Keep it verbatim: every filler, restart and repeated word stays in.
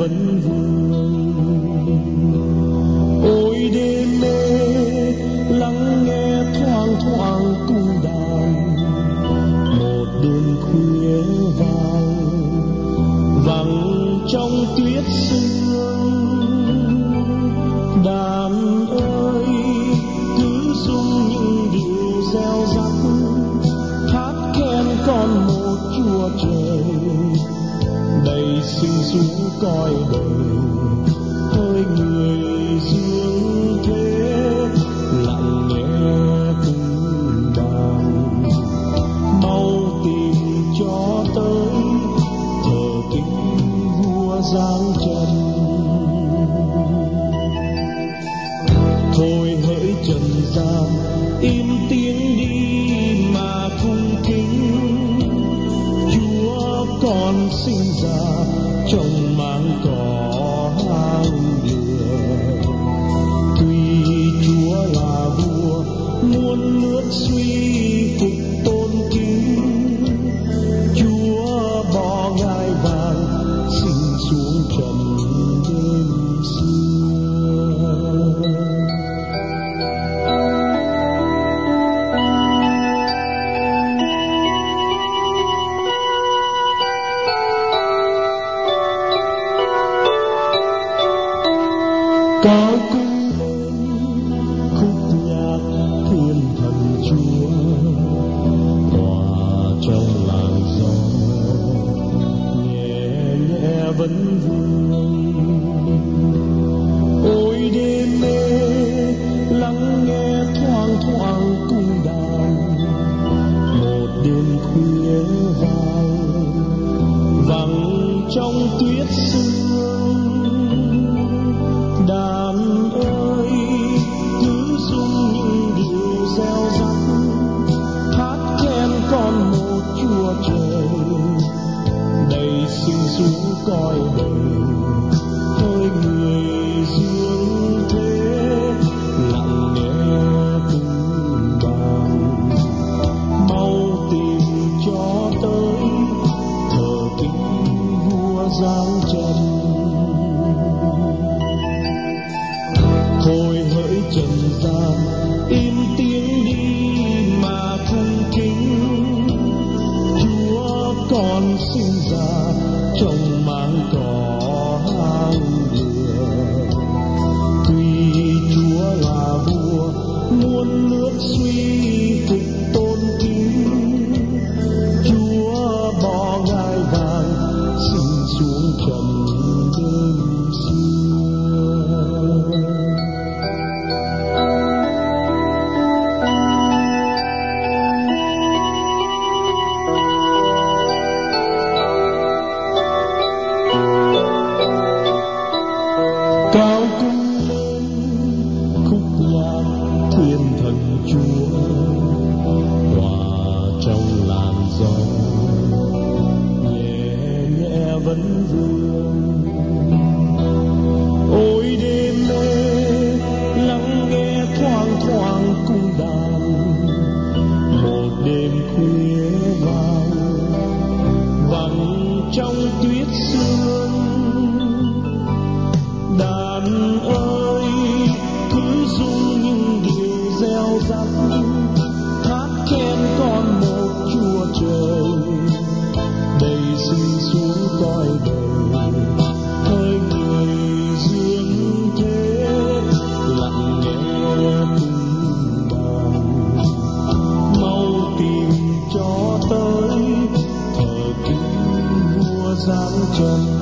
vẫn vương. Ôi đêm mê lắng nghe thoang thoảng cung đàn, một đêm khuya vàng vắng trong tuyết sương. Đàn ơi cứ rung những điệu reo rắt, hát khen con một Chúa Trời đầy sinh xuống coi đời. Hỡi người dương thế lặng nghe cung đàn, mau tìm cho tới thờ kính vua giáng trần. Thôi hỡi trần gian im tiếng đi mà cung kính, Chúa con sinh ra trong máng cỏ hang lửa. Tuy Chúa là vua muôn nước suy phục tôn kính, Chúa bỏ ngai vàng sinh xuống trần đêm xưa. Cao cung lên khúc nhạc thiên thần Chúa, hòa trong làn gió nhẹ nhẹ vẫn vương. Ôi đêm mê lắng nghe thoang thoảng cung đàn, một đêm khuya vàng vắng trong tuyết sương. Đàn ơi cứ rung những điệu reo rắt, hát khen con một Chúa Trời đầy sinh xuống coi đời. Hỡi người dương thế lặng nghe cung đàn, mau tìm cho tới thờ kính vua giáng trần. Thôi hỡi trần gian im tiếng đi mà cung kính, Chúa con sinh ra trong máng cỏ hang lửa. Tuy Chúa là vua muôn nước suy phục tôn kính, Chúa bỏ ngai vàng sinh xuống trần đêm xưa. Cao cung lên khúc nhạc thiên thần Chúa, hòa trong làn gió nhẹ nhẹ vẫn vương. Ôi đêm mê lắng nghe thoang thoảng cung đàn, một đêm khuya vàng vắng trong tuyết sương. Đàn ơi cứ rung những điệu reo rắt, hát khen con một Chúa Trời đầy sinh xuống coi đời. Hỡi người dương thế lặng nghe cung đàn, mau tìm cho tới thờ kính vua giáng trần.